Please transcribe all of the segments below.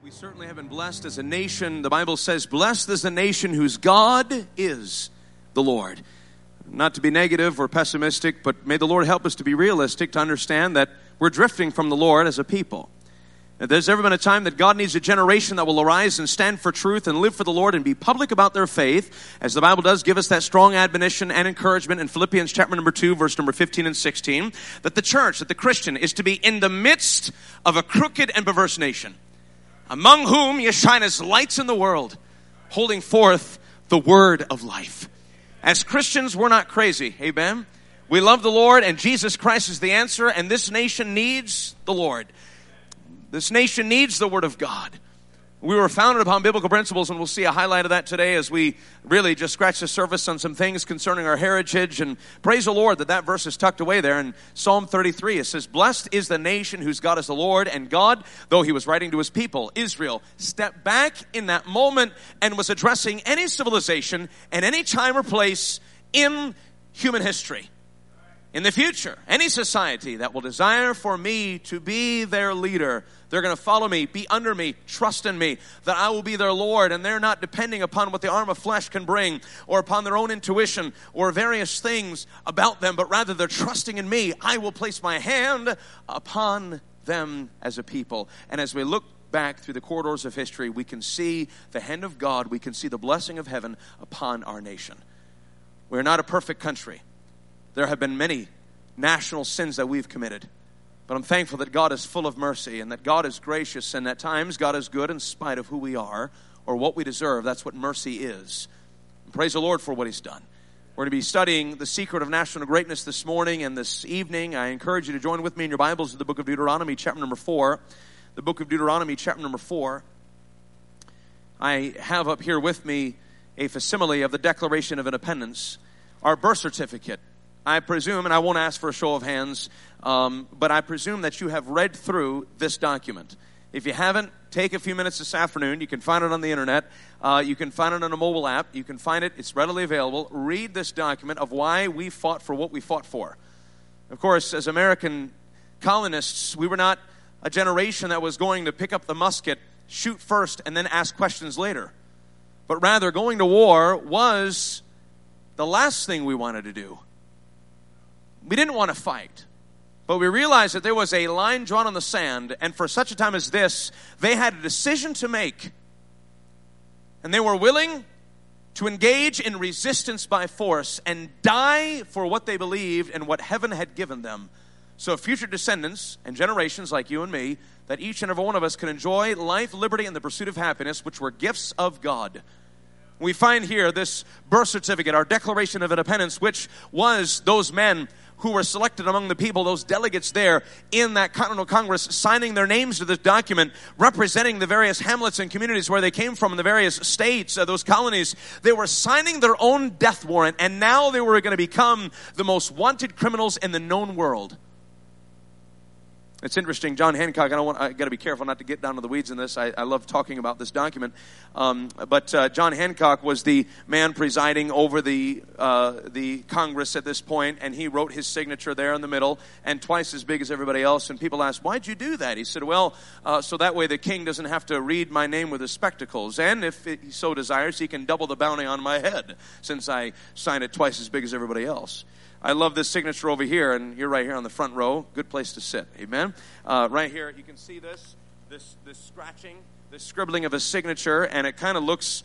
We certainly have been blessed as a nation. The Bible says, blessed is the nation whose God is the Lord. Not to be negative or pessimistic, but may the Lord help us to be realistic, to understand that we're drifting from the Lord as a people. If there's ever been a time that God needs a generation that will arise and stand for truth and live for the Lord and be public about their faith, as the Bible does give us that strong admonition and encouragement in Philippians chapter number 2, verse number 15 and 16, that the church, that the Christian is to be in the midst of a crooked and perverse nation, among whom ye shine as lights in the world, holding forth the word of life. As Christians, we're not crazy. Amen? We love the Lord, and Jesus Christ is the answer, and this nation needs the Lord. This nation needs the word of God. We were founded upon biblical principles, and we'll see a highlight of that today as we really just scratch the surface on some things concerning our heritage. And praise the Lord that that verse is tucked away there in Psalm 33. It says, blessed is the nation whose God is the Lord. And God, though he was writing to his people, Israel, stepped back in that moment and was addressing any civilization and any time or place in human history. In the future, any society that will desire for me to be their leader, they're going to follow me, be under me, trust in me, that I will be their Lord, and they're not depending upon what the arm of flesh can bring or upon their own intuition or various things about them, but rather they're trusting in me. I will place my hand upon them as a people. And as we look back through the corridors of history, we can see the hand of God, we can see the blessing of heaven upon our nation. We're not a perfect country. There have been many national sins that we've committed. But I'm thankful that God is full of mercy and that God is gracious, and at times God is good in spite of who we are or what we deserve. That's what mercy is. And praise the Lord for what he's done. We're going to be studying the secret of national greatness this morning and this evening. I encourage you to join with me in your Bibles to the book of Deuteronomy, chapter number 4. The book of Deuteronomy, chapter number 4. I have up here with me a facsimile of the Declaration of Independence, our birth certificate. I presume, and I won't ask for a show of hands, but I presume that you have read through this document. If you haven't, take a few minutes this afternoon. You can find it on the internet. You can find it on a mobile app. You can find it. It's readily available. Read this document of why we fought for what we fought for. Of course, as American colonists, we were not a generation that was going to pick up the musket, shoot first, and then ask questions later. But rather, going to war was the last thing we wanted to do. We didn't want to fight, but we realized that there was a line drawn on the sand, and for such a time as this, they had a decision to make. And they were willing to engage in resistance by force and die for what they believed and what heaven had given them. So future descendants and generations like you and me, that each and every one of us can enjoy life, liberty, and the pursuit of happiness, which were gifts of God. We find here this birth certificate, our Declaration of Independence, which was those men who were selected among the people, those delegates there in that Continental Congress, signing their names to this document, representing the various hamlets and communities where they came from in the various states, those colonies. They were signing their own death warrant, and now they were going to become the most wanted criminals in the known world. It's interesting, John Hancock, I got to be careful not to get down to the weeds in this. I love talking about this document. But John Hancock was the man presiding over the Congress at this point, and he wrote his signature there in the middle, and twice as big as everybody else. And people asked, why'd you do that? He said, well, so that way the king doesn't have to read my name with his spectacles. And if he so desires, he can double the bounty on my head, since I signed it twice as big as everybody else. I love this signature over here, and you're right here on the front row. Good place to sit. Amen. Right here, you can see this scratching, this scribbling of a signature, and it kind of looks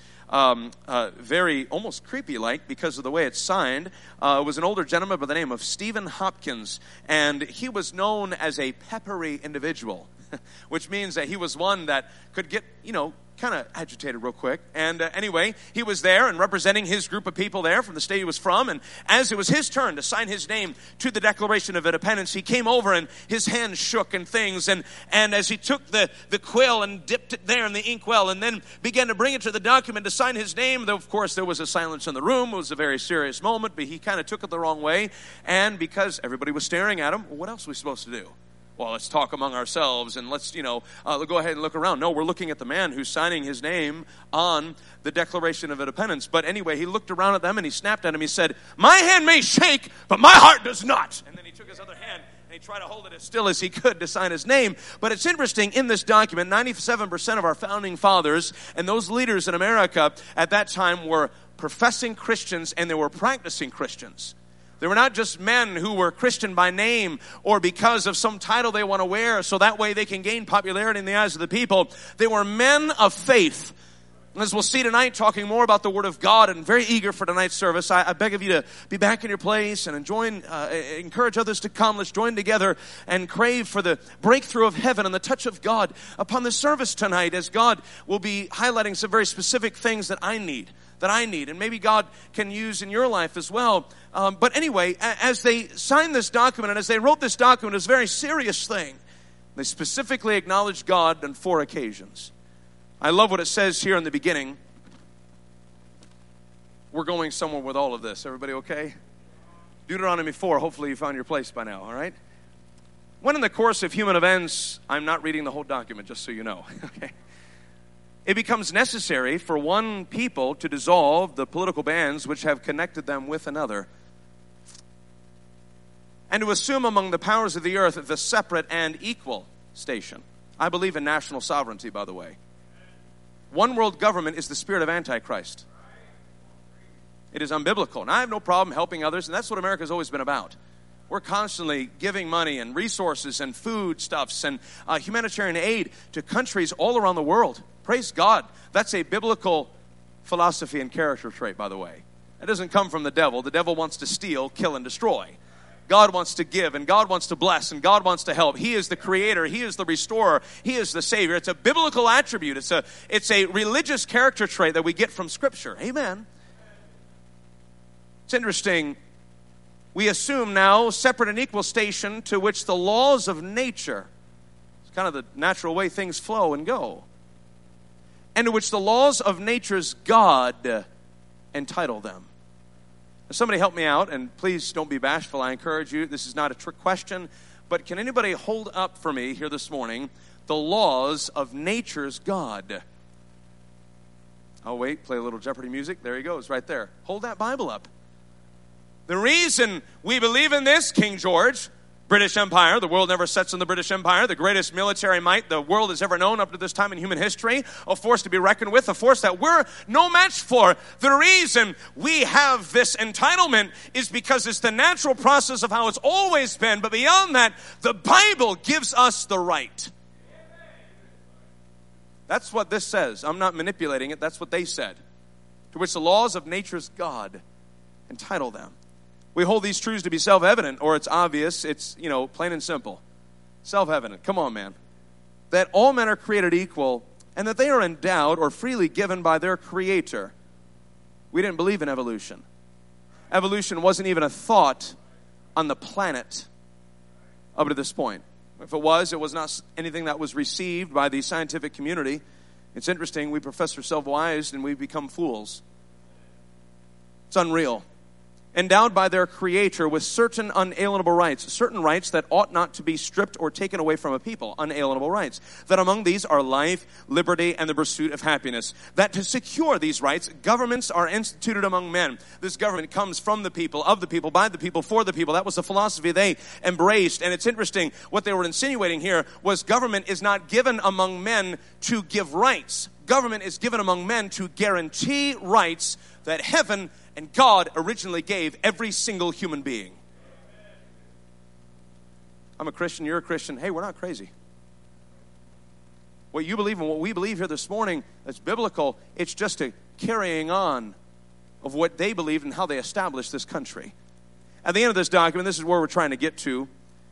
very almost creepy-like because of the way it's signed. It was an older gentleman by the name of Stephen Hopkins, and he was known as a peppery individual, which means that he was one that could get, kind of agitated real quick. And anyway, he was there and representing his group of people there from the state he was from. And as it was his turn to sign his name to the Declaration of Independence, he came over and his hands shook and things. And as he took the quill and dipped it there in the inkwell and then began to bring it to the document to sign his name, though of course there was a silence in the room. It was a very serious moment, but he kind of took it the wrong way. And because everybody was staring at him, what else were we supposed to do? Well, let's talk among ourselves and let's, go ahead and look around. No, we're looking at the man who's signing his name on the Declaration of Independence. But anyway, he looked around at them and he snapped at him. He said, my hand may shake, but my heart does not. And then he took his other hand and he tried to hold it as still as he could to sign his name. But it's interesting, in this document, 97% of our founding fathers and those leaders in America at that time were professing Christians, and they were practicing Christians. They were not just men who were Christian by name or because of some title they want to wear so that way they can gain popularity in the eyes of the people. They were men of faith. As we'll see tonight, talking more about the Word of God, and very eager for tonight's service. I beg of you to be back in your place and encourage others to come. Let's join together and crave for the breakthrough of heaven and the touch of God upon the service tonight, as God will be highlighting some very specific things that I need, and maybe God can use in your life as well. But anyway, as they signed this document and as they wrote this document, it was a very serious thing. They specifically acknowledged God on 4 occasions. I love what it says here in the beginning. We're going somewhere with all of this. Everybody okay? Deuteronomy 4, hopefully you found your place by now, all right? When in the course of human events, I'm not reading the whole document, just so you know, okay? It becomes necessary for one people to dissolve the political bands which have connected them with another, and to assume among the powers of the earth the separate and equal station. I believe in national sovereignty, by the way. One world government is the spirit of Antichrist. It is unbiblical. And I have no problem helping others, and that's what America's always been about. We're constantly giving money and resources and foodstuffs and humanitarian aid to countries all around the world. Praise God. That's a biblical philosophy and character trait, by the way. It doesn't come from the devil. The devil wants to steal, kill, and destroy. God wants to give, and God wants to bless, and God wants to help. He is the creator. He is the restorer. He is the savior. It's a biblical attribute. It's a religious character trait that we get from Scripture. Amen. It's interesting. We assume now separate and equal station to which the laws of nature, it's kind of the natural way things flow and go, and to which the laws of nature's God entitle them. Somebody help me out, and please don't be bashful. I encourage you. This is not a trick question, but can anybody hold up for me here this morning the laws of nature's God? Oh, wait, play a little Jeopardy music. There he goes, right there. Hold that Bible up. The reason we believe in this, King George, British Empire, the world never sets in the British Empire, the greatest military might the world has ever known up to this time in human history, a force to be reckoned with, a force that we're no match for. The reason we have this entitlement is because it's the natural process of how it's always been, but beyond that, the Bible gives us the right. That's what this says. I'm not manipulating it. That's what they said. To which the laws of nature's God entitle them. We hold these truths to be self-evident, or it's obvious. It's, plain and simple. Self-evident. Come on, man. That all men are created equal, and that they are endowed or freely given by their Creator. We didn't believe in evolution. Evolution wasn't even a thought on the planet up to this point. If it was not anything that was received by the scientific community. It's interesting, we profess ourselves wise, and we become fools. It's unreal. Endowed by their Creator with certain unalienable rights, certain rights that ought not to be stripped or taken away from a people, unalienable rights. That among these are life, liberty, and the pursuit of happiness. That to secure these rights, governments are instituted among men. This government comes from the people, of the people, by the people, for the people. That was the philosophy they embraced. And it's interesting, what they were insinuating here was government is not given among men to give rights. Government is given among men to guarantee rights that heaven and God originally gave every single human being. I'm a Christian, you're a Christian. Hey, we're not crazy. What you believe and what we believe here this morning that's biblical, it's just a carrying on of what they believed and how they established this country. At the end of this document, this is where we're trying to get to.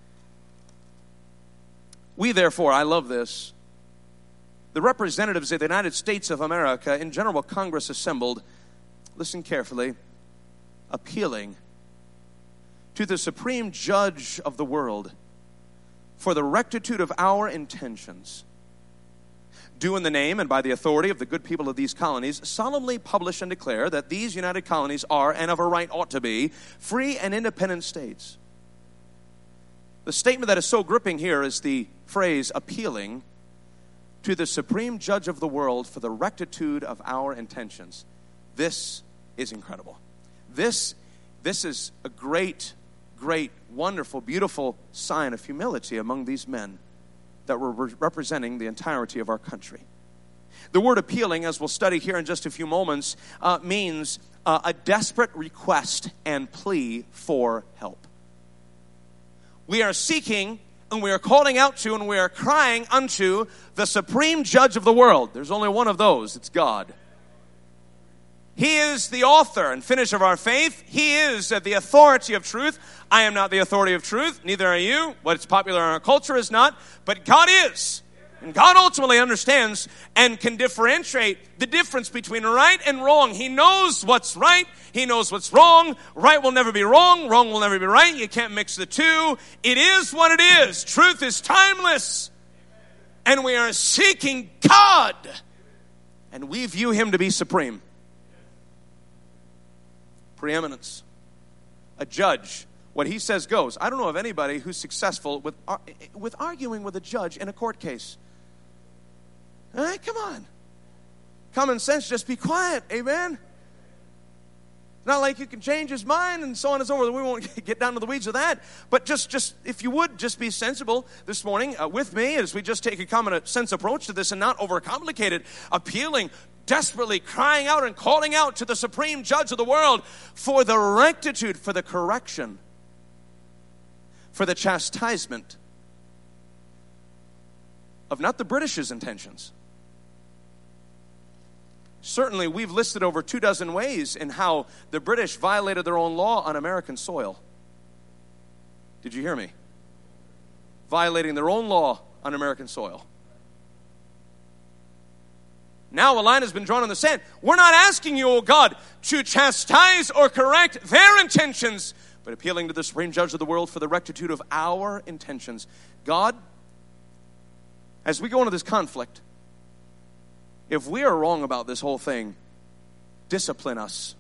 We therefore, I love this, the representatives of the United States of America in General Congress assembled, listen carefully, appealing to the supreme judge of the world for the rectitude of our intentions, do in the name and by the authority of the good people of these colonies, solemnly publish and declare that these united colonies are, and of a right ought to be, free and independent states. The statement that is so gripping here is the phrase, appealing to the supreme judge of the world for the rectitude of our intentions. This is incredible. This is a great, great wonderful, beautiful sign of humility among these men that were representing the entirety of our country. The word appealing, as we'll study here in just a few moments, means a desperate request and plea for help. We are seeking and we are calling out to and we are crying unto the supreme judge of the world. There's only one of those. It's God. He is the author and finisher of our faith. He is the authority of truth. I am not the authority of truth. Neither are you. What's popular in our culture is not. But God is. And God ultimately understands and can differentiate the difference between right and wrong. He knows what's right. He knows what's wrong. Right will never be wrong. Wrong will never be right. You can't mix the two. It is what it is. Truth is timeless. And we are seeking God. And we view Him to be supreme. Preeminence. A judge. What He says goes. I don't know of anybody who's successful with arguing with a judge in a court case. All right, come on. Common sense, just be quiet. Amen? It's not like you can change his mind and so on and so forth. We won't get down to the weeds of that. But just if you would, just be sensible this morning with me as we just take a common sense approach to this and not overcomplicate it, appealing, desperately crying out and calling out to the supreme judge of the world for the rectitude, for the correction, for the chastisement of not the British's intentions. Certainly, we've listed over 24 ways in how the British violated their own law on American soil. Did you hear me? Violating their own law on American soil. Now a line has been drawn in the sand. We're not asking you, oh God, to chastise or correct their intentions, but appealing to the supreme judge of the world for the rectitude of our intentions. God, as we go into this conflict, if we are wrong about this whole thing, discipline us,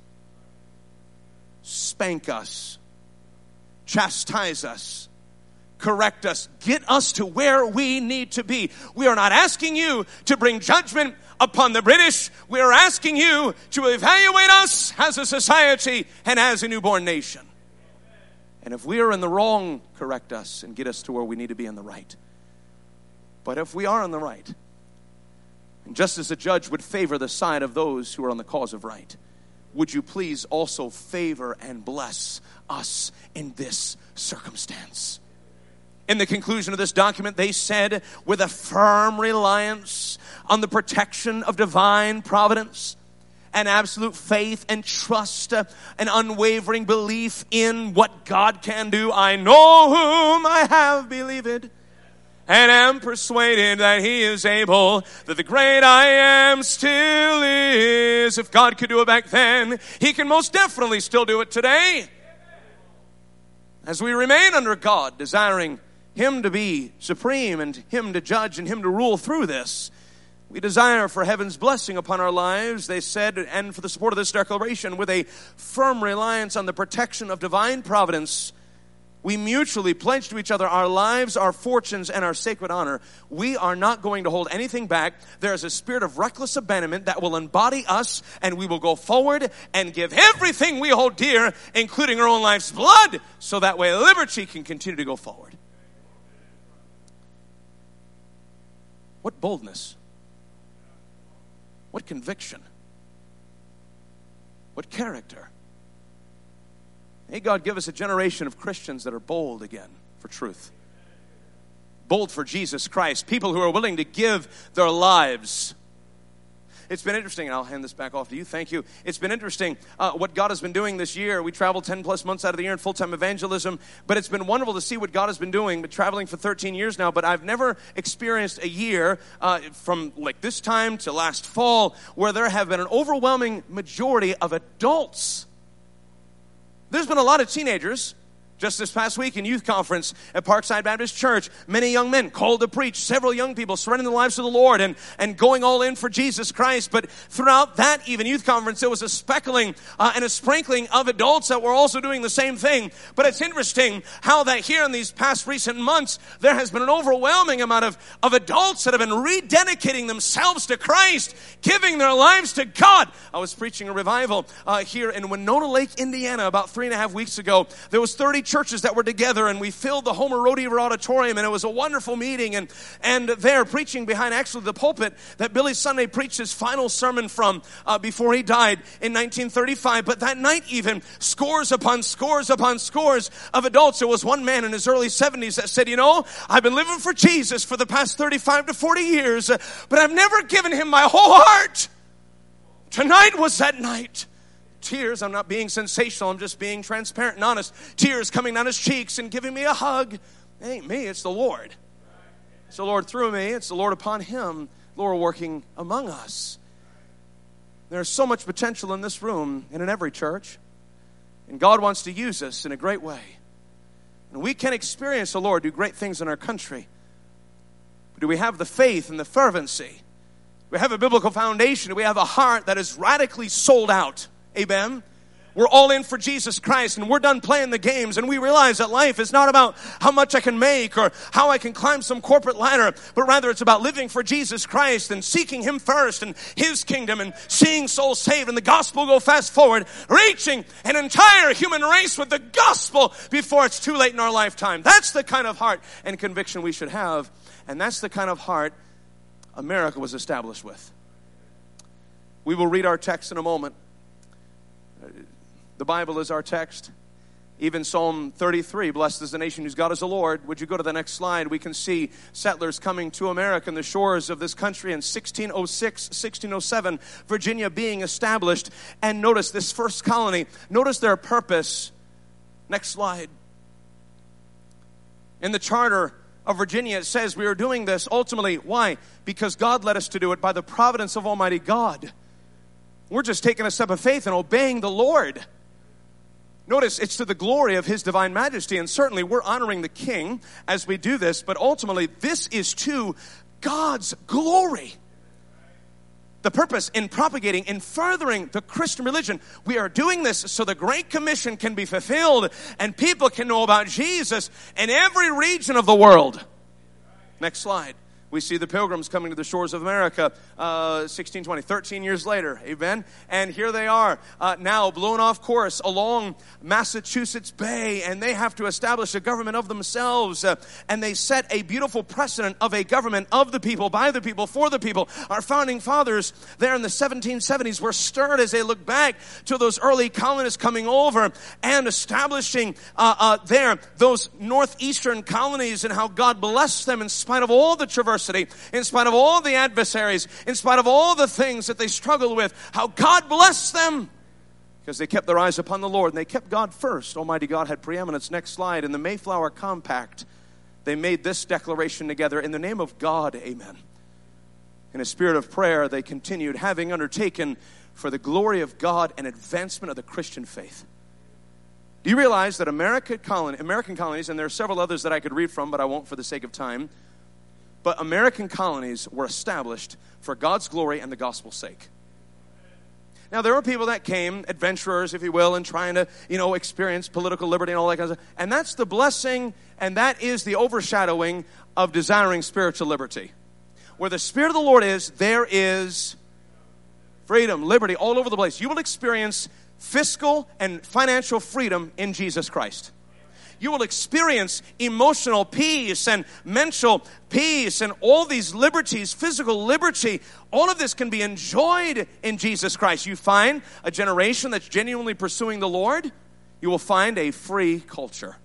spank us, chastise us, correct us, get us to where we need to be. We are not asking you to bring judgment upon the British. We are asking you to evaluate us as a society and as a newborn nation. And if we are in the wrong, correct us and get us to where we need to be in the right. But if we are in the right, and just as the judge would favor the side of those who are on the cause of right, would you please also favor and bless us in this circumstance? In the conclusion of this document, they said, with a firm reliance on the protection of divine providence, and absolute faith and trust, an unwavering belief in what God can do, I know whom I have believed, and am persuaded that He is able, that the great I am still is. If God could do it back then, He can most definitely still do it today. As we remain under God, desiring Him to be supreme and Him to judge and Him to rule through this, we desire for heaven's blessing upon our lives, they said, and for the support of this declaration, with a firm reliance on the protection of divine providence, we mutually pledge to each other our lives, our fortunes, and our sacred honor. We are not going to hold anything back. There is a spirit of reckless abandonment that will embody us, and we will go forward and give everything we hold dear, including our own life's blood, so that way liberty can continue to go forward. What boldness. What conviction. What character. May God give us a generation of Christians that are bold again for truth. Bold for Jesus Christ. People who are willing to give their lives. It's been interesting, and I'll hand this back off to you. Thank you. It's been interesting what God has been doing this year. We traveled 10 plus months out of the year in full-time evangelism, but it's been wonderful to see what God has been doing. Been traveling for 13 years now, but I've never experienced a year from like this time to last fall where there have been an overwhelming majority of adults. There's been a lot of teenagers. Just this past week in youth conference at Parkside Baptist Church, many young men called to preach, several young people surrendering their lives to the Lord and going all in for Jesus Christ. But throughout that even youth conference, there was a speckling and a sprinkling of adults that were also doing the same thing. But it's interesting how that here in these past recent months, there has been an overwhelming amount of adults that have been rededicating themselves to Christ, giving their lives to God. I was preaching a revival here in Winona Lake, Indiana, about 3.5 weeks ago. There was 30 churches that were together, and we filled the Homer Road River Auditorium, and it was a wonderful meeting. And there, preaching behind actually the pulpit that Billy Sunday preached his final sermon from before he died in 1935. But that night even, scores upon scores upon scores of adults. There was one man in his early 70s that said, I've been living for Jesus for the past 35 to 40 years, but I've never given him my whole heart. Tonight was that night. Tears, I'm not being sensational, I'm just being transparent and honest. Tears coming down his cheeks and giving me a hug. It ain't me, it's the Lord. It's the Lord through me, it's the Lord upon him, Lord working among us. There's so much potential in this room and in every church. And God wants to use us in a great way. And we can experience the Lord do great things in our country. But do we have the faith and the fervency? Do we have a biblical foundation? Do we have a heart that is radically sold out? Amen. We're all in for Jesus Christ, and we're done playing the games, and we realize that life is not about how much I can make or how I can climb some corporate ladder, but rather it's about living for Jesus Christ and seeking him first and his kingdom and seeing souls saved and the gospel go fast forward, reaching an entire human race with the gospel before it's too late in our lifetime. That's the kind of heart and conviction we should have, and that's the kind of heart America was established with. We will read our text in a moment. The Bible is our text. Even Psalm 33, blessed is the nation whose God is the Lord. Would you go to the next slide? We can see settlers coming to America and the shores of this country in 1606, 1607, Virginia being established. And notice this first colony. Notice their purpose. Next slide. In the charter of Virginia, it says we are doing this ultimately. Why? Because God led us to do it by the providence of Almighty God. We're just taking a step of faith and obeying the Lord. Notice, it's to the glory of his divine majesty, and certainly we're honoring the king as we do this, but ultimately this is to God's glory. The purpose in propagating, in furthering the Christian religion, we are doing this so the Great Commission can be fulfilled and people can know about Jesus in every region of the world. Next slide. We see the Pilgrims coming to the shores of America, 1620, 13 years later, amen? And here they are, now blown off course along Massachusetts Bay, and they have to establish a government of themselves, and they set a beautiful precedent of a government of the people, by the people, for the people. Our founding fathers there in the 1770s were stirred as they look back to those early colonists coming over and establishing there those northeastern colonies and how God blessed them in spite of all the traverse, in spite of all the adversaries, in spite of all the things that they struggled with, how God blessed them because they kept their eyes upon the Lord and they kept God first. Almighty God had preeminence. Next slide. In the Mayflower Compact, they made this declaration together: in the name of God, amen. In a spirit of prayer, they continued, having undertaken for the glory of God and advancement of the Christian faith. Do you realize that American colonies, and there are several others that I could read from, but I won't for the sake of time, but American colonies were established for God's glory and the gospel's sake. Now, there were people that came, adventurers, if you will, and trying to, experience political liberty and all that kind of stuff. And that's the blessing, and that is the overshadowing of desiring spiritual liberty. Where the Spirit of the Lord is, there is freedom, liberty, all over the place. You will experience fiscal and financial freedom in Jesus Christ. You will experience emotional peace and mental peace and all these liberties, physical liberty. All of this can be enjoyed in Jesus Christ. You find a generation that's genuinely pursuing the Lord, you will find a free culture.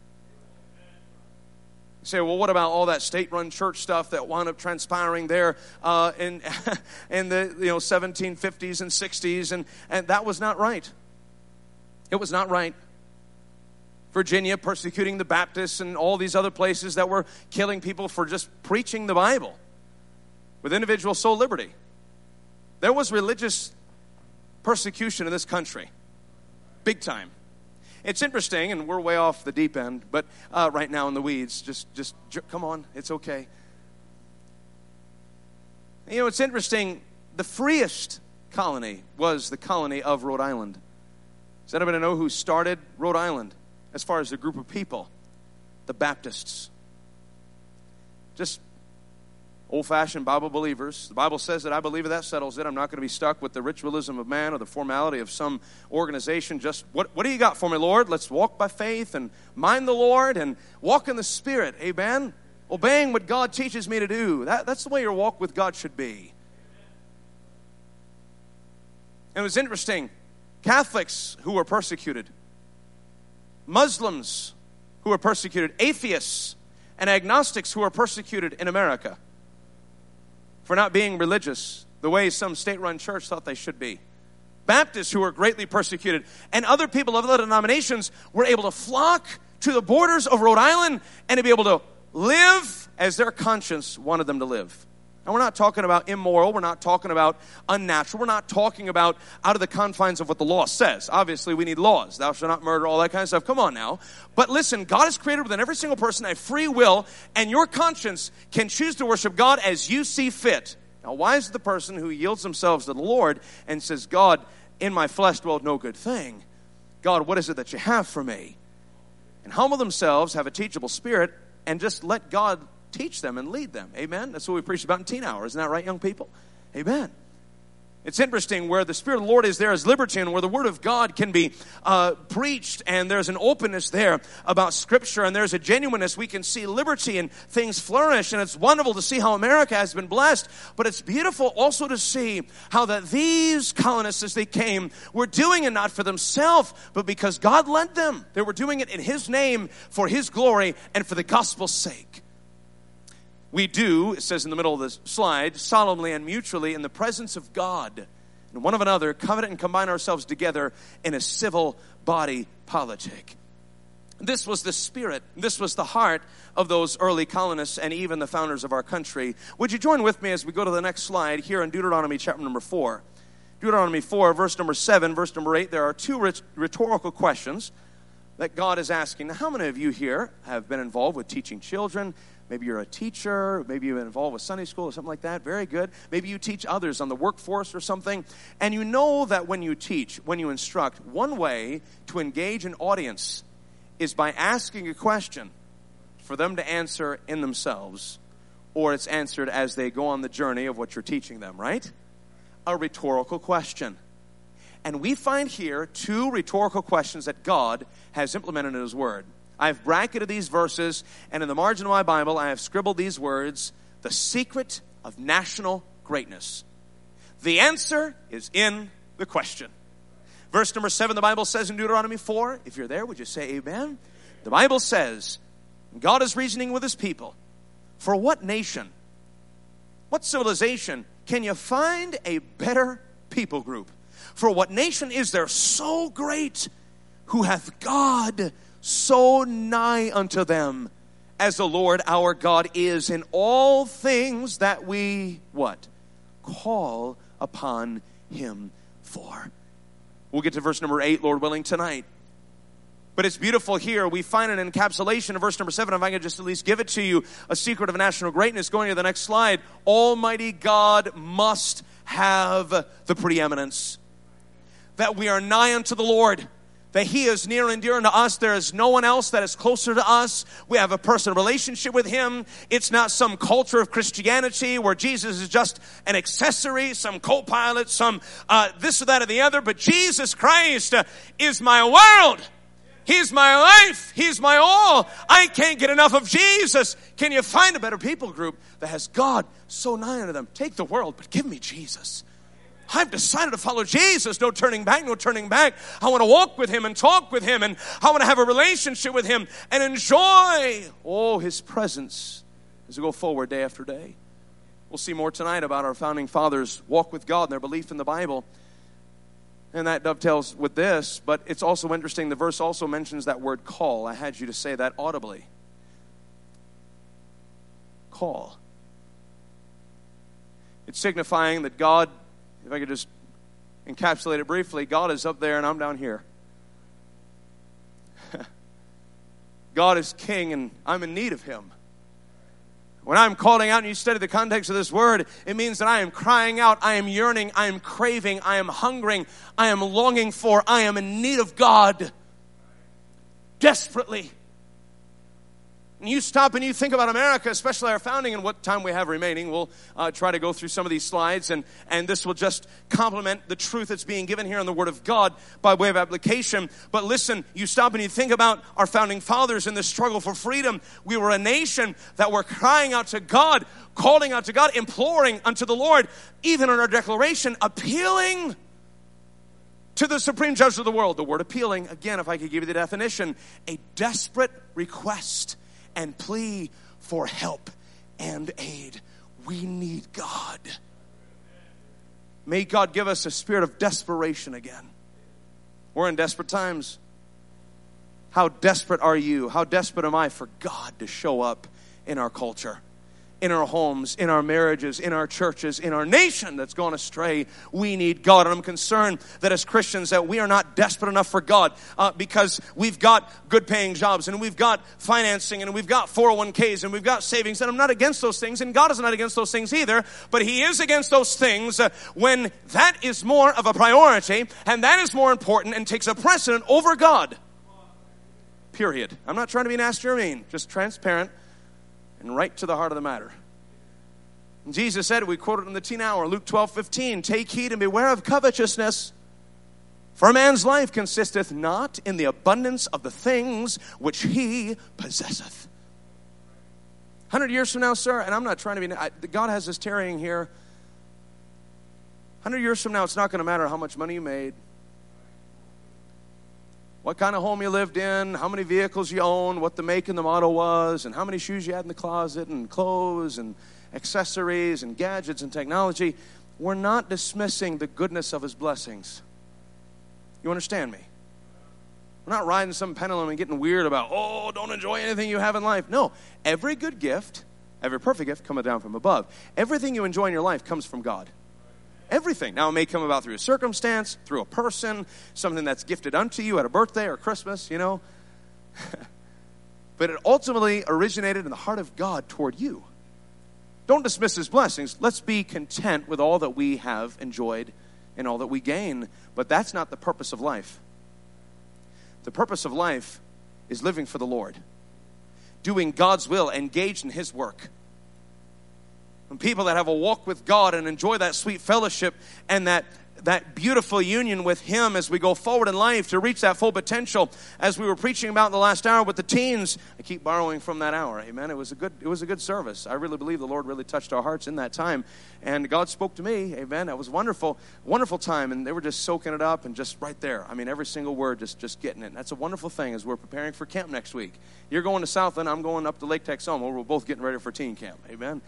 You say, well, what about all that state-run church stuff that wound up transpiring there in the 1750s and 60s? And that was not right. It was not right. Virginia persecuting the Baptists and all these other places that were killing people for just preaching the Bible with individual soul liberty. There was religious persecution in this country. Big time. It's interesting, and we're way off the deep end, but right now in the weeds, just come on, it's okay. It's interesting, the freest colony was the colony of Rhode Island. Does anybody know who started Rhode Island? As far as the group of people, the Baptists. Just old-fashioned Bible believers. The Bible says that I believe that settles it. I'm not going to be stuck with the ritualism of man or the formality of some organization. Just, what do you got for me, Lord? Let's walk by faith and mind the Lord and walk in the Spirit. Amen? Obeying what God teaches me to do. That's the way your walk with God should be. And it was interesting. Catholics who were persecuted, Muslims who were persecuted, atheists and agnostics who were persecuted in America for not being religious the way some state-run church thought they should be. Baptists who were greatly persecuted, and other people of other denominations were able to flock to the borders of Rhode Island and to be able to live as their conscience wanted them to live. And we're not talking about immoral. We're not talking about unnatural. We're not talking about out of the confines of what the law says. Obviously, we need laws. Thou shalt not murder, all that kind of stuff. Come on now. But listen, God has created within every single person a free will, and your conscience can choose to worship God as you see fit. Now, wise is the person who yields themselves to the Lord and says, God, in my flesh dwelleth no good thing. God, what is it that you have for me? And humble themselves, have a teachable spirit, and just let God teach them and lead them. Amen? That's what we preach about in Teen Hour. Isn't that right, young people? Amen. It's interesting, where the Spirit of the Lord is, there is liberty, and where the Word of God can be preached, and there's an openness there about Scripture, and there's a genuineness. We can see liberty and things flourish, and it's wonderful to see how America has been blessed, but it's beautiful also to see how that these colonists, as they came, were doing it not for themselves, but because God led them. They were doing it in His name, for His glory, and for the gospel's sake. We do, it says in the middle of the slide, solemnly and mutually in the presence of God and one of another, covenant and combine ourselves together in a civil body politic. This was the spirit, this was the heart of those early colonists and even the founders of our country. Would you join with me as we go to the next slide here in Deuteronomy chapter number 4. Deuteronomy 4, verse number 7, verse number 8, there are two rhetorical questions that God is asking. Now, how many of you here have been involved with teaching children? Maybe you're a teacher. Maybe you've been involved with Sunday school or something like that. Very good. Maybe you teach others on the workforce or something. And you know that when you teach, when you instruct, one way to engage an audience is by asking a question for them to answer in themselves, or it's answered as they go on the journey of what you're teaching them, right? A rhetorical question. And we find here two rhetorical questions that God has implemented in His Word. I've bracketed these verses, and in the margin of my Bible, I have scribbled these words: the secret of national greatness. The answer is in the question. Verse number 7, the Bible says in Deuteronomy 4, if you're there, would you say amen? The Bible says, God is reasoning with His people. For what nation, what civilization can you find a better people group? For what nation is there so great, who hath God so nigh unto them, as the Lord our God is in all things that we, what? Call upon Him for. We'll get to verse number 8, Lord willing, tonight. But it's beautiful here. We find an encapsulation of verse number 7. If I could just at least give it to you, a secret of national greatness. Going to the next slide. Almighty God must have the preeminence. That we are nigh unto the Lord. That He is near and dear unto us. There is no one else that is closer to us. We have a personal relationship with Him. It's not some culture of Christianity where Jesus is just an accessory, some co-pilot, some this or that or the other. But Jesus Christ is my world. He's my life. He's my all. I can't get enough of Jesus. Can you find a better people group that has God so nigh unto them? Take the world, but give me Jesus. I've decided to follow Jesus. No turning back, no turning back. I want to walk with Him and talk with Him, and I want to have a relationship with Him and enjoy, His presence as we go forward day after day. We'll see more tonight about our founding fathers' walk with God and their belief in the Bible. And that dovetails with this, but it's also interesting. The verse also mentions that word call. I had you to say that audibly. Call. It's signifying that God, if I could just encapsulate it briefly, God is up there and I'm down here. God is king and I'm in need of Him. When I'm calling out, and you study the context of this word, it means that I am crying out, I am yearning, I am craving, I am hungering, I am longing for, I am in need of God. Desperately. And you stop and you think about America, especially our founding and what time we have remaining. We'll try to go through some of these slides, and this will just complement the truth that's being given here in the Word of God by way of application. But listen, you stop and you think about our founding fathers in the struggle for freedom. We were a nation that were crying out to God, calling out to God, imploring unto the Lord, even in our declaration, appealing to the supreme judge of the world. The word appealing, again, if I could give you the definition, a desperate request and plea for help and aid. We need God. May God give us a spirit of desperation again. We're in desperate times. How desperate are you? How desperate am I for God to show up in our culture, in our homes, in our marriages, in our churches, in our nation that's gone astray? We need God. And I'm concerned that as Christians that we are not desperate enough for God because we've got good paying jobs and we've got financing and we've got 401ks and we've got savings. And I'm not against those things, and God is not against those things either, but He is against those things when that is more of a priority and that is more important and takes a precedent over God. Period. I'm not trying to be nasty or mean, just transparent and right to the heart of the matter. And Jesus said, we quote it in the teen hour, Luke 12:15, take heed and beware of covetousness, for a man's life consisteth not in the abundance of the things which he possesseth. 100 years from now, sir, and I'm not trying to be, God has us tarrying here. 100 years from now, it's not going to matter how much money you made, what kind of home you lived in, how many vehicles you owned, what the make and the model was, and how many shoes you had in the closet, and clothes, and accessories, and gadgets, and technology. We're not dismissing the goodness of His blessings. You understand me? We're not riding some pendulum and getting weird about, oh, don't enjoy anything you have in life. No, every good gift, every perfect gift cometh down from above. Everything you enjoy in your life comes from God. Everything. Now, it may come about through a circumstance, through a person, something that's gifted unto you at a birthday or Christmas, you know. But it ultimately originated in the heart of God toward you. Don't dismiss His blessings. Let's be content with all that we have enjoyed and all that we gain. But that's not the purpose of life. The purpose of life is living for the Lord, doing God's will, engaged in His work. And people that have a walk with God and enjoy that sweet fellowship and that beautiful union with Him as we go forward in life to reach that full potential, as we were preaching about in the last hour with the teens. I keep borrowing from that hour. Amen. It was a good service. I really believe the Lord really touched our hearts in that time, and God spoke to me. Amen. That was wonderful time, and they were just soaking it up and just right there. I mean, every single word, just getting it. And that's a wonderful thing as we're preparing for camp next week. You're going to Southland. I'm going up to Lake Texoma. We're both getting ready for teen camp. Amen.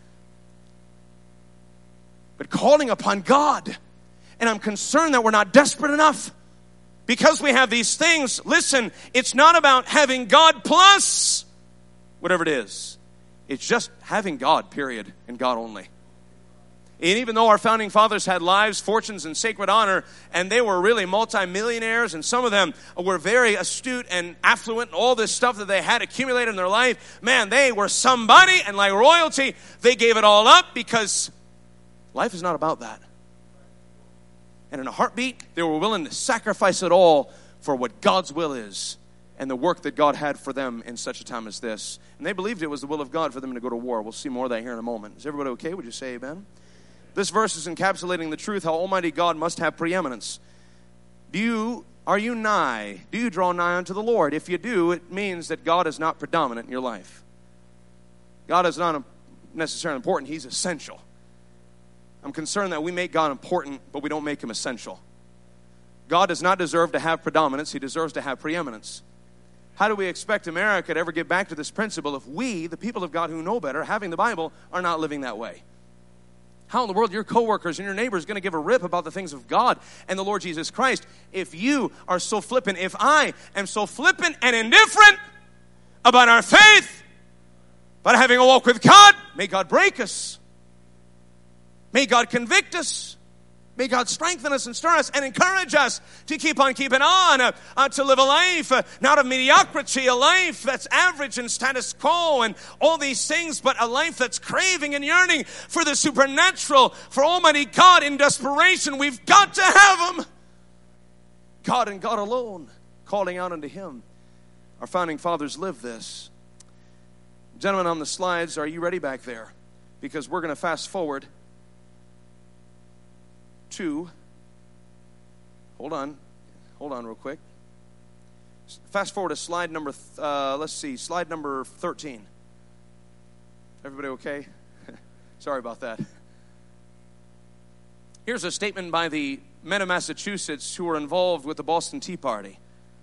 But calling upon God. And I'm concerned that we're not desperate enough. Because we have these things, listen, it's not about having God plus whatever it is. It's just having God, period, and God only. And even though our founding fathers had lives, fortunes, and sacred honor, and they were really multimillionaires, and some of them were very astute and affluent, and all this stuff that they had accumulated in their life, man, they were somebody, and like royalty, they gave it all up because life is not about that. And in a heartbeat, they were willing to sacrifice it all for what God's will is and the work that God had for them in such a time as this. And they believed it was the will of God for them to go to war. We'll see more of that here in a moment. Is everybody okay? Would you say amen? This verse is encapsulating the truth how Almighty God must have preeminence. Are you nigh? Do you draw nigh unto the Lord? If you do, it means that God is not predominant in your life. God is not necessarily important. He's essential. I'm concerned that we make God important, but we don't make Him essential. God does not deserve to have predominance. He deserves to have preeminence. How do we expect America to ever get back to this principle if we, the people of God who know better, having the Bible, are not living that way? How in the world your coworkers and your neighbors are going to give a rip about the things of God and the Lord Jesus Christ if you are so flippant, if I am so flippant and indifferent about our faith, about having a walk with God? May God break us. May God convict us. May God strengthen us and stir us and encourage us to keep on keeping on, to live a life not of mediocrity, a life that's average and status quo and all these things, but a life that's craving and yearning for the supernatural, for Almighty God in desperation. We've got to have Him. God and God alone, calling out unto Him. Our founding fathers lived this. Gentlemen on the slides, are you ready back there? Because we're going to fast forward to, hold on real quick. Fast forward to slide number, slide number 13. Everybody okay? Sorry about that. Here's a statement by the men of Massachusetts who were involved with the Boston Tea Party.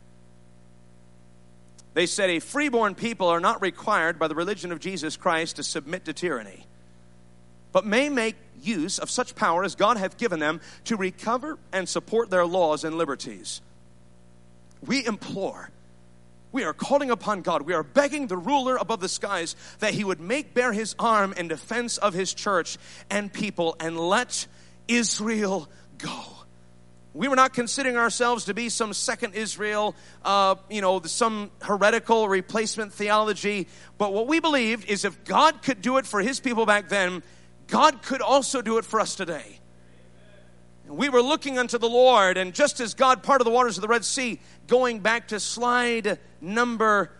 They said, a freeborn people are not required by the religion of Jesus Christ to submit to tyranny, but may make use of such power as God hath given them to recover and support their laws and liberties. We implore, we are calling upon God, we are begging the ruler above the skies that he would make bare his arm in defense of his church and people and let Israel go. We were not considering ourselves to be some second Israel, some heretical replacement theology. But what we believed is if God could do it for his people back then, God could also do it for us today. And we were looking unto the Lord, and just as God parted the waters of the Red Sea, going back to slide number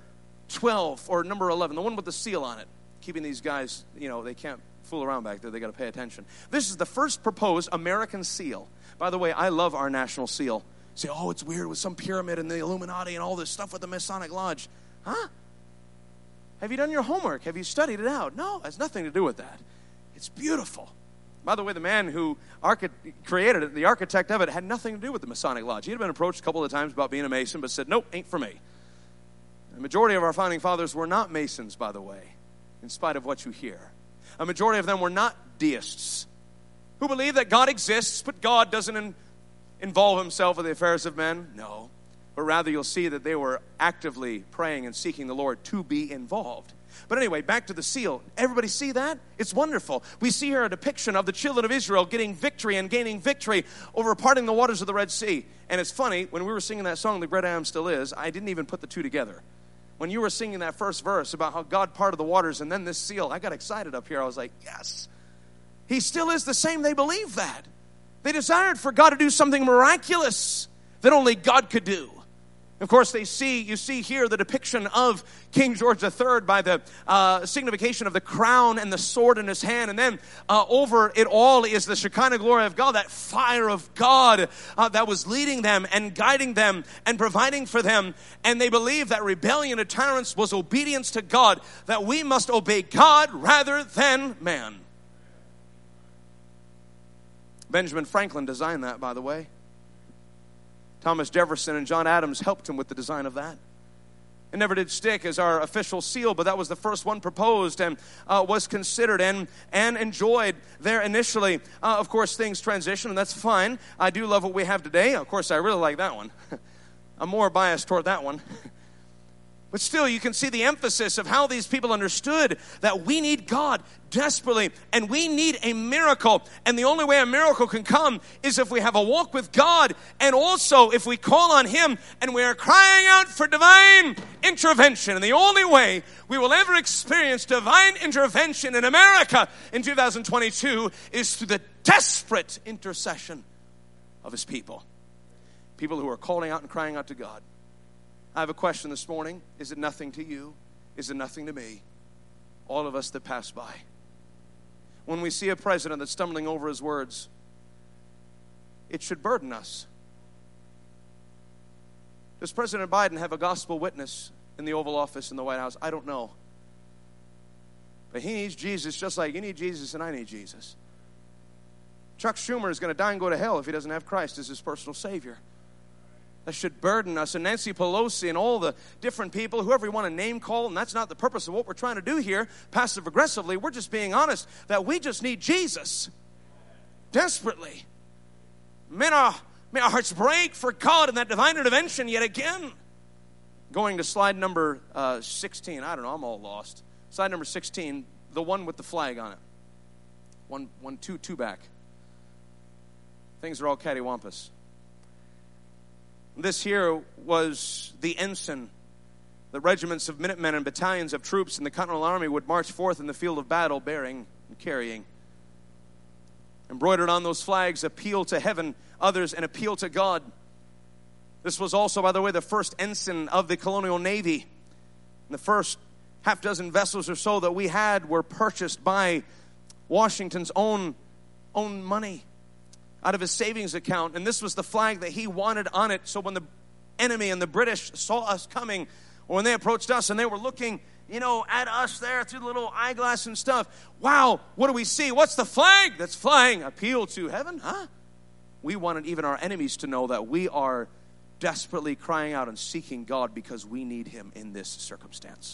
12 or number 11, the one with the seal on it, keeping these guys, they can't fool around back there. They got to pay attention. This is the first proposed American seal. By the way, I love our national seal. Say, oh, it's weird with some pyramid and the Illuminati and all this stuff with the Masonic Lodge. Huh? Have you done your homework? Have you studied it out? No, it has nothing to do with that. It's beautiful. By the way, the man who created it, the architect of it, had nothing to do with the Masonic Lodge. He had been approached a couple of times about being a Mason, but said, nope, ain't for me. The majority of our founding fathers were not Masons, by the way, in spite of what you hear. A majority of them were not deists, who believe that God exists, but God doesn't involve himself in the affairs of men. No. But rather you'll see that they were actively praying and seeking the Lord to be involved. But anyway, back to the seal. Everybody see that? It's wonderful. We see here a depiction of the children of Israel getting victory and gaining victory over parting the waters of the Red Sea. And it's funny, when we were singing that song, The Great I Am Still Is, I didn't even put the two together. When you were singing that first verse about how God parted the waters and then this seal, I got excited up here. I was like, yes. He still is the same. They believe that. They desired for God to do something miraculous that only God could do. Of course, you see here the depiction of King George III by the signification of the crown and the sword in his hand. And then over it all is the Shekinah glory of God, that fire of God that was leading them and guiding them and providing for them. And they believed that rebellion and tyrants was obedience to God, that we must obey God rather than man. Benjamin Franklin designed that, by the way. Thomas Jefferson and John Adams helped him with the design of that. It never did stick as our official seal, but that was the first one proposed and was considered and enjoyed there initially. Of course, things transition, and that's fine. I do love what we have today. Of course, I really like that one. I'm more biased toward that one. But still, you can see the emphasis of how these people understood that we need God desperately, and we need a miracle. And the only way a miracle can come is if we have a walk with God, and also if we call on Him and we are crying out for divine intervention. And the only way we will ever experience divine intervention in America in 2022 is through the desperate intercession of His people. People who are calling out and crying out to God. I have a question this morning. Is it nothing to you? Is it nothing to me? All of us that pass by. When we see a president that's stumbling over his words, it should burden us. Does President Biden have a gospel witness in the Oval Office in the White House? I don't know. But he needs Jesus just like you need Jesus and I need Jesus. Chuck Schumer is going to die and go to hell if he doesn't have Christ as his personal Savior. That should burden us. And Nancy Pelosi and all the different people, whoever you want to name call, and that's not the purpose of what we're trying to do here, passive-aggressively. We're just being honest that we just need Jesus desperately. May our hearts break for God in that divine intervention yet again. Going to slide number 16. I don't know, I'm all lost. Slide number 16, the one with the flag on it. Two back. Things are all cattywampus. This here was the ensign. The regiments of Minutemen and battalions of troops in the Continental Army would march forth in the field of battle bearing and carrying. Embroidered on those flags, appeal to heaven, others an appeal to God. This was also, by the way, the first ensign of the colonial navy. And the first half dozen vessels or so that we had were purchased by Washington's own money out of his savings account. And this was the flag that he wanted on it. So when the enemy and the British saw us coming, or when they approached us and they were looking, at us there through the little eyeglass and stuff, wow, what do we see? What's the flag that's flying? Appeal to heaven? Huh? We wanted even our enemies to know that we are desperately crying out and seeking God because we need him in this circumstance.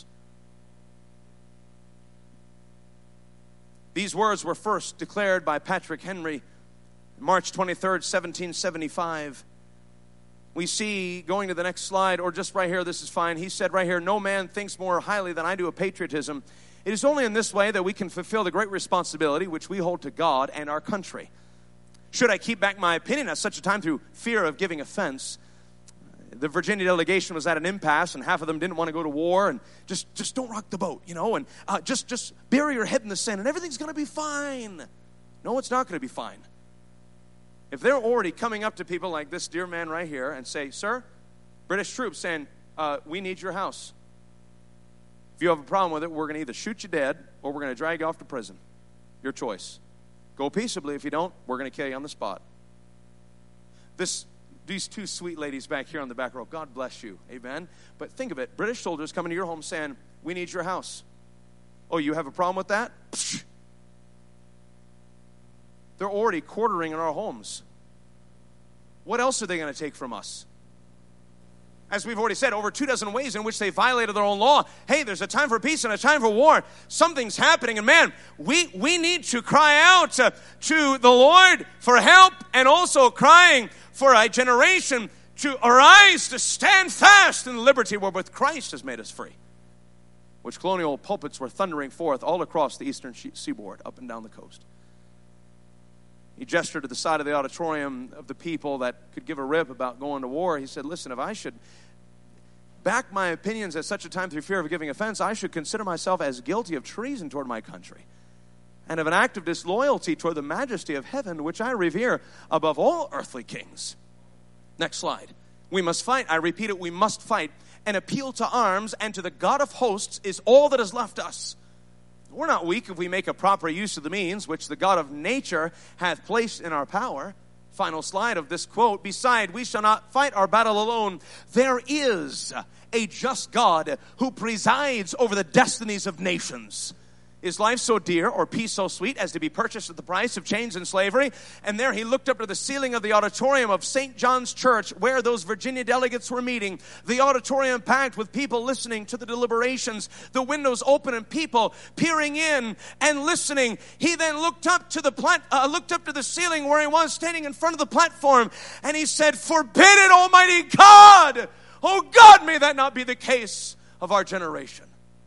These words were first declared by Patrick Henry, March 23rd, 1775. We see, going to the next slide, or just right here, this is fine. He said right here, "No man thinks more highly than I do of patriotism. It is only in this way that we can fulfill the great responsibility which we hold to God and our country. Should I keep back my opinion at such a time through fear of giving offense?" The Virginia delegation was at an impasse, and half of them didn't want to go to war, and just don't rock the boat, and just bury your head in the sand, and everything's going to be fine. No, it's not going to be fine. If they're already coming up to people like this dear man right here and say, "Sir, British troops saying, we need your house. If you have a problem with it, we're going to either shoot you dead or we're going to drag you off to prison. Your choice. Go peaceably. If you don't, we're going to kill you on the spot." These two sweet ladies back here on the back row, God bless you, amen. But think of it, British soldiers coming to your home saying, "We need your house." Oh, you have a problem with that? Psh. They're already quartering in our homes. What else are they going to take from us? As we've already said, over 24 ways in which they violated their own law. Hey, there's a time for peace and a time for war. Something's happening, and man, we need to cry out to the Lord for help, and also crying for a generation to arise, to stand fast in the liberty wherewith Christ has made us free, which colonial pulpits were thundering forth all across the eastern seaboard, up and down the coast. He gestured to the side of the auditorium of the people that could give a rip about going to war. He said, "Listen, if I should back my opinions at such a time through fear of giving offense, I should consider myself as guilty of treason toward my country, and of an act of disloyalty toward the majesty of heaven, which I revere above all earthly kings." Next slide. We must fight. I repeat it, we must fight. An appeal to arms and to the God of hosts is all that is left us. We're not weak if we make a proper use of the means which the God of nature hath placed in our power. Final slide of this quote. "Beside, we shall not fight our battle alone. There is a just God who presides over the destinies of nations. Is life so dear or peace so sweet as to be purchased at the price of chains and slavery?" And there he looked up to the ceiling of the auditorium of St. John's Church, where those Virginia delegates were meeting. The auditorium packed with people listening to the deliberations, the windows open and people peering in and listening. He then looked up to the ceiling where he was standing in front of the platform, and he said, "Forbid it, Almighty God! Oh God, may that not be the case of our generation."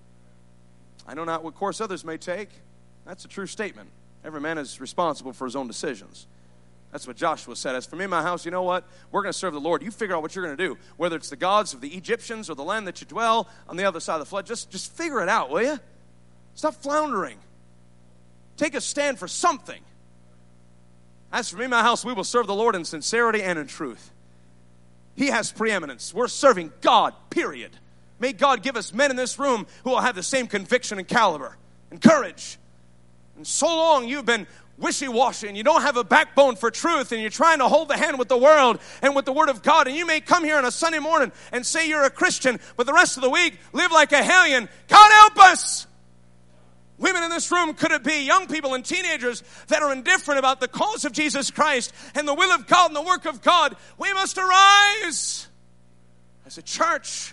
I know not what course others may take. That's a true statement. Every man is responsible for his own decisions. That's what Joshua said. "As for me and my house, you know what? We're going to serve the Lord. You figure out what you're going to do. Whether it's the gods of the Egyptians or the land that you dwell on the other side of the flood, just figure it out, will you? Stop floundering. Take a stand for something. As for me and my house, we will serve the Lord in sincerity and in truth." He has preeminence. We're serving God, period. May God give us men in this room who will have the same conviction and caliber and courage. And so long you've been wishy-washy and you don't have a backbone for truth, and you're trying to hold the hand with the world and with the Word of God. And you may come here on a Sunday morning and say you're a Christian, but the rest of the week live like a hellion. God help us! Women in this room, could it be young people and teenagers that are indifferent about the cause of Jesus Christ and the will of God and the work of God? We must arise as a church.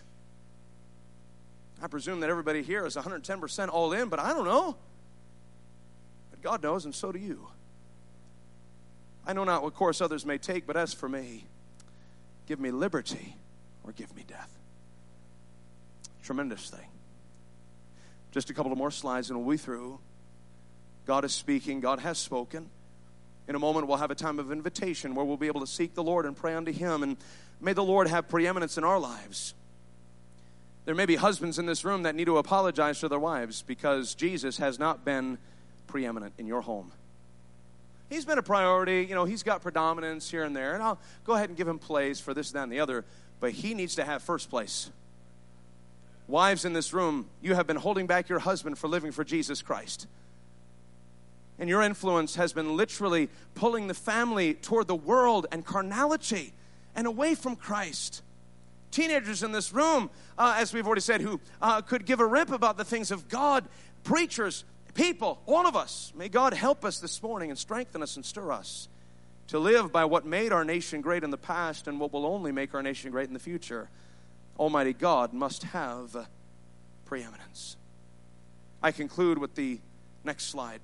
I presume that everybody here is 110% all in, but I don't know. But God knows, and so do you. I know not what course others may take, but as for me, give me liberty or give me death. Tremendous thing. Just a couple of more slides and we'll be through. God is speaking. God has spoken. In a moment, we'll have a time of invitation where we'll be able to seek the Lord and pray unto Him. And may the Lord have preeminence in our lives. There may be husbands in this room that need to apologize to their wives because Jesus has not been preeminent in your home. He's been a priority. He's got predominance here and there. And I'll go ahead and give him place for this, that, and the other. But he needs to have first place. Wives in this room, you have been holding back your husband for living for Jesus Christ. And your influence has been literally pulling the family toward the world and carnality and away from Christ. Teenagers in this room, as we've already said, who could give a rip about the things of God. Preachers, people, all of us. May God help us this morning and strengthen us and stir us to live by what made our nation great in the past and what will only make our nation great in the future. Almighty God must have preeminence. I conclude with the next slide.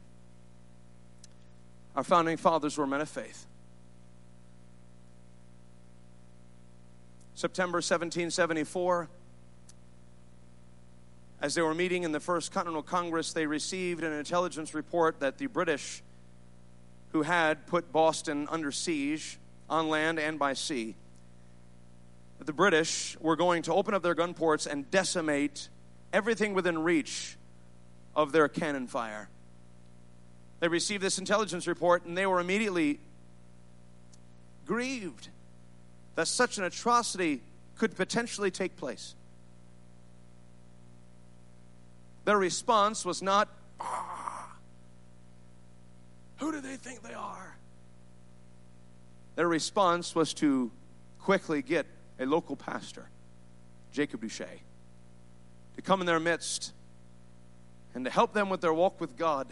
Our founding fathers were men of faith. September 1774, as they were meeting in the First Continental Congress, they received an intelligence report that the British, who had put Boston under siege on land and by sea, that the British were going to open up their gun ports and decimate everything within reach of their cannon fire. They received this intelligence report, and they were immediately grieved that such an atrocity could potentially take place. Their response was not, who do they think they are? Their response was to quickly get a local pastor, Jacob Duché, to come in their midst and to help them with their walk with God.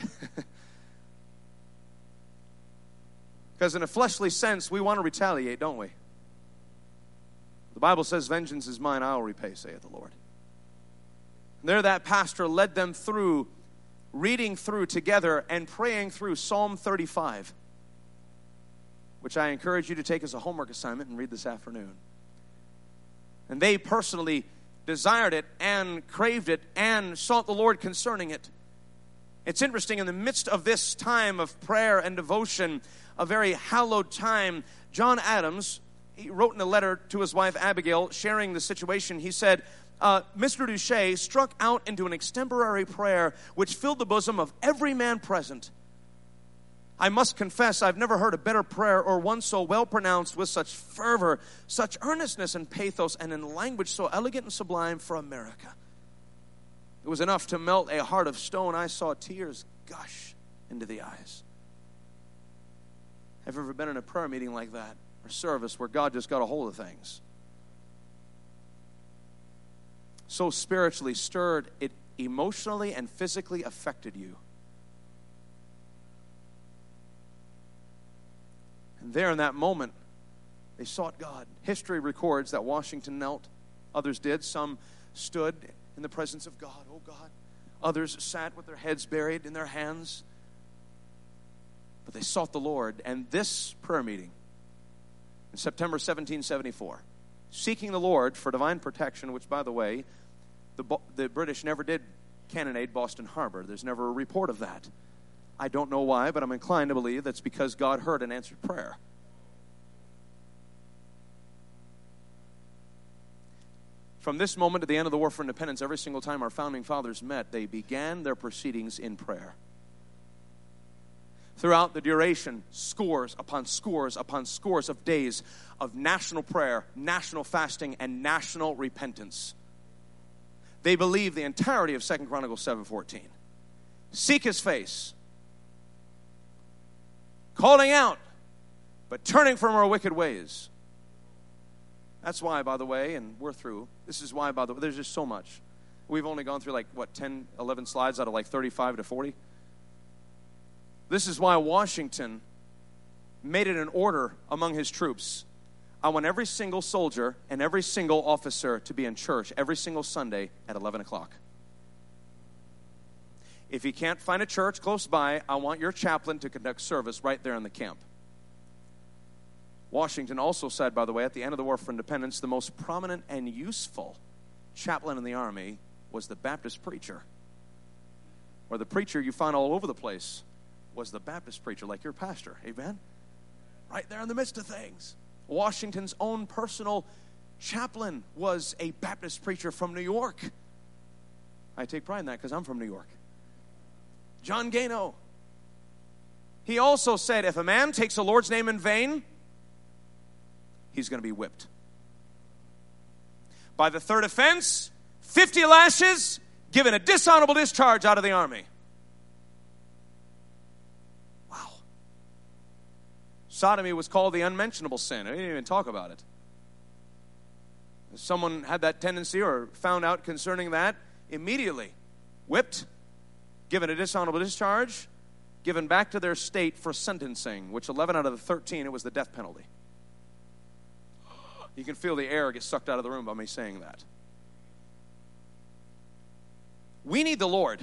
Because in a fleshly sense, we want to retaliate, don't we? The Bible says, vengeance is mine, I will repay, saith the Lord. And there that pastor led them through, reading through together and praying through Psalm 35, which I encourage you to take as a homework assignment and read this afternoon. And they personally desired it and craved it and sought the Lord concerning it. It's interesting, in the midst of this time of prayer and devotion, a very hallowed time, John Adams, he wrote in a letter to his wife Abigail, sharing the situation. He said, Mr. Duché struck out into an extemporary prayer which filled the bosom of every man present. I must confess, I've never heard a better prayer or one so well pronounced with such fervor, such earnestness and pathos, and in language so elegant and sublime for America. It was enough to melt a heart of stone. I saw tears gush into the eyes. Have you ever been in a prayer meeting like that, or service where God just got a hold of things? So spiritually stirred, it emotionally and physically affected you. And there in that moment, they sought God. History records that Washington knelt. Others did. Some stood in the presence of God. Oh God. Others sat with their heads buried in their hands. But they sought the Lord. And this prayer meeting in September 1774, seeking the Lord for divine protection, which, by the way, the British never did cannonade Boston Harbor. There's never a report of that. I don't know why, but I'm inclined to believe that's because God heard and answered prayer. From this moment to the end of the War for Independence, every single time our founding fathers met, they began their proceedings in prayer. Throughout the duration, scores upon scores upon scores of days of national prayer, national fasting, and national repentance. They believed the entirety of 2 Chronicles 7:14. Seek his face, calling out, but turning from our wicked ways. That's why, by the way, and we're through. This is why, by the way, there's just so much. We've only gone through 10, 11 slides out of 35 to 40. This is why Washington made it an order among his troops. I want every single soldier and every single officer to be in church every single Sunday at 11 o'clock. If you can't find a church close by, I want your chaplain to conduct service right there in the camp. Washington also said, by the way, at the end of the War for Independence, the most prominent and useful chaplain in the Army was the Baptist preacher. Or the preacher you find all over the place was the Baptist preacher, like your pastor. Amen? Right there in the midst of things. Washington's own personal chaplain was a Baptist preacher from New York. I take pride in that because I'm from New York. John Gano. He also said, if a man takes the Lord's name in vain, he's going to be whipped. By the third offense, 50 lashes, given a dishonorable discharge out of the army. Wow. Sodomy was called the unmentionable sin. I didn't even talk about it. If someone had that tendency or found out concerning that, immediately whipped, given a dishonorable discharge, given back to their state for sentencing, which 11 out of the 13, it was the death penalty. You can feel the air get sucked out of the room by me saying that. We need the Lord.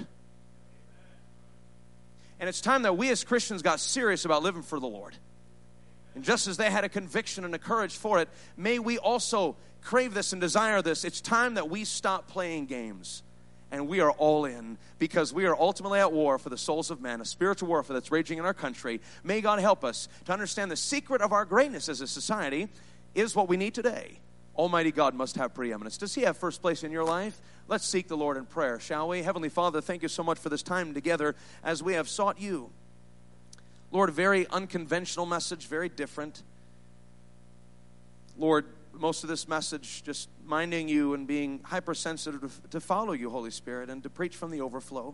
And it's time that we as Christians got serious about living for the Lord. And just as they had a conviction and a courage for it, may we also crave this and desire this. It's time that we stop playing games and we are all in, because we are ultimately at war for the souls of men, a spiritual warfare that's raging in our country. May God help us to understand the secret of our greatness as a society is what we need today. Almighty God must have preeminence. Does He have first place in your life? Let's seek the Lord in prayer, shall we? Heavenly Father, thank you so much for this time together as we have sought you. Lord, very unconventional message, very different. Lord, most of this message just minding you and being hypersensitive to follow you, Holy Spirit, and to preach from the overflow.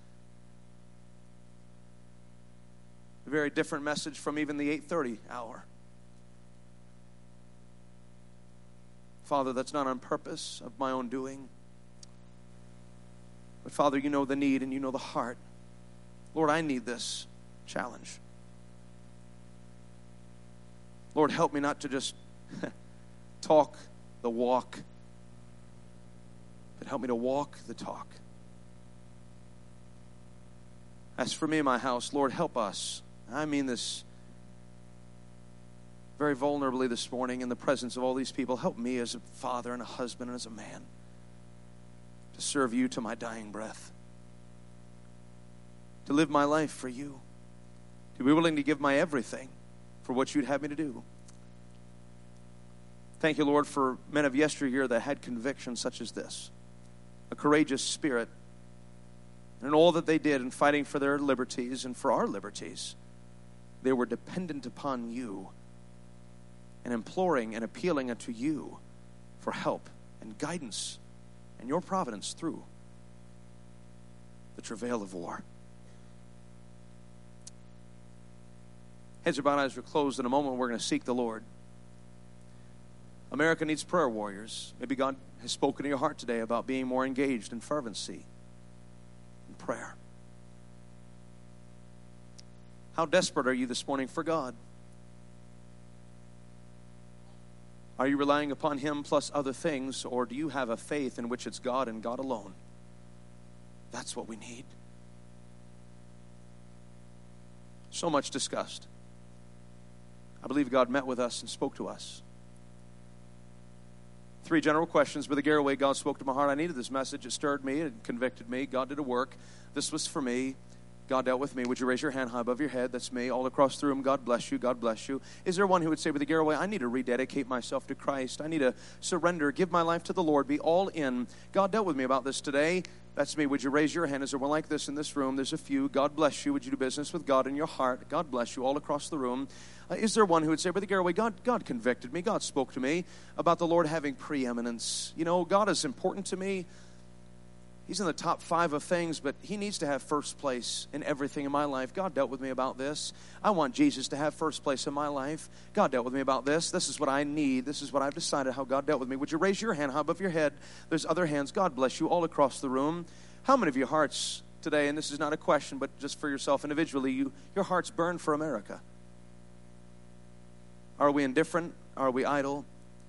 A very different message from even the 8:30 hour. Father, that's not on purpose of my own doing. But Father, you know the need and you know the heart. Lord, I need this challenge. Lord, help me not to just talk the walk, but help me to walk the talk. As for me and my house, Lord, help us. I mean this very vulnerably this morning in the presence of all these people. Help me as a father and a husband and as a man to serve you to my dying breath, to live my life for you, to be willing to give my everything for what you'd have me to do. Thank you, Lord, for men of yesteryear that had conviction such as this, a courageous spirit, and in all that they did in fighting for their liberties and for our liberties, they were dependent upon you and imploring and appealing unto you for help and guidance and your providence through the travail of war. Heads are bowed, eyes are closed. In a moment, we're going to seek the Lord. America needs prayer warriors. Maybe God has spoken to your heart today about being more engaged in fervency, in prayer. How desperate are you this morning for God? Are you relying upon Him plus other things, or do you have a faith in which it's God and God alone? That's what we need. So much discussed. I believe God met with us and spoke to us. 3 general questions. Brother Garraway, God spoke to my heart. I needed this message. It stirred me. It convicted me. God did a work. This was for me. God dealt with me. Would you raise your hand high above your head? That's me. All across the room, God bless you. God bless you. Is there one who would say, Brother Garraway, I need to rededicate myself to Christ. I need to surrender, give my life to the Lord, be all in. God dealt with me about this today. That's me. Would you raise your hand? Is there one like this in this room? There's a few. God bless you. Would you do business with God in your heart? God bless you all across the room. Is there one who would say, Brother Garraway, God convicted me. God spoke to me about the Lord having preeminence. You know, God is important to me. He's in the top 5 of things, but He needs to have first place in everything in my life. God dealt with me about this. I want Jesus to have first place in my life. God dealt with me about this. This is what I need. This is what I've decided how God dealt with me. Would you raise your hand high above your head? There's other hands. God bless you all across the room. How many of your hearts today, and this is not a question, but just for yourself individually, your hearts burn for America? Are we indifferent? Are we idle?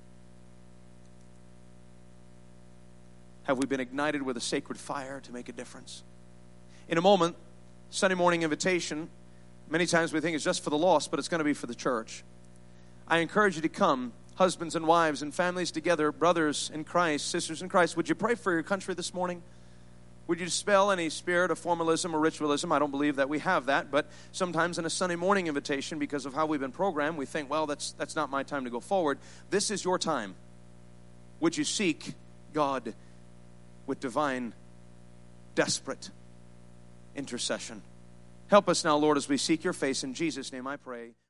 Have we been ignited with a sacred fire to make a difference? In a moment, Sunday morning invitation, many times we think it's just for the lost, but it's going to be for the church. I encourage you to come, husbands and wives and families together, brothers in Christ, sisters in Christ. Would you pray for your country this morning? Would you dispel any spirit of formalism or ritualism? I don't believe that we have that, but sometimes in a Sunday morning invitation, because of how we've been programmed, we think, well, that's not my time to go forward. This is your time. Would you seek God with divine, desperate intercession? Help us now, Lord, as we seek your face. In Jesus' name I pray.